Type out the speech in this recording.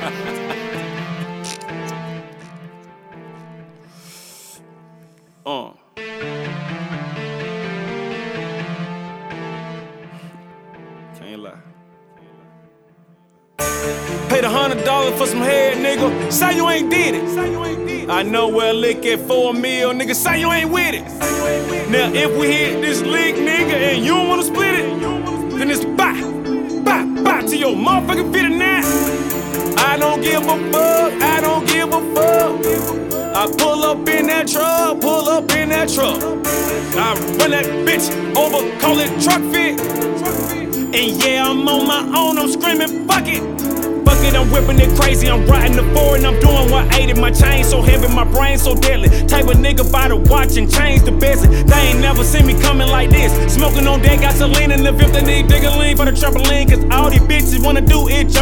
Can't lie. Paid $100 for some head, nigga. Say you ain't did it. I know where lick at 4 mil, nigga. Say you ain't with it. Now if we hit this lick, nigga, and you don't wanna split it, then it's bye to your motherfucking 59. I don't give a fuck. I don't give a fuck. I pull up in that truck. I run that bitch over, call it truck fit. And yeah, I'm on my own, I'm screaming, fuck it. Fuck it, I'm whipping it crazy, I'm riding the forward and I'm doing 180. My chain so heavy, my brain so deadly. Type of nigga by the watch and change the best. They ain't never seen me coming like this. Smoking on that gasoline in the fifth, they need digger lean for the trampoline. Cause all these bitches wanna do it.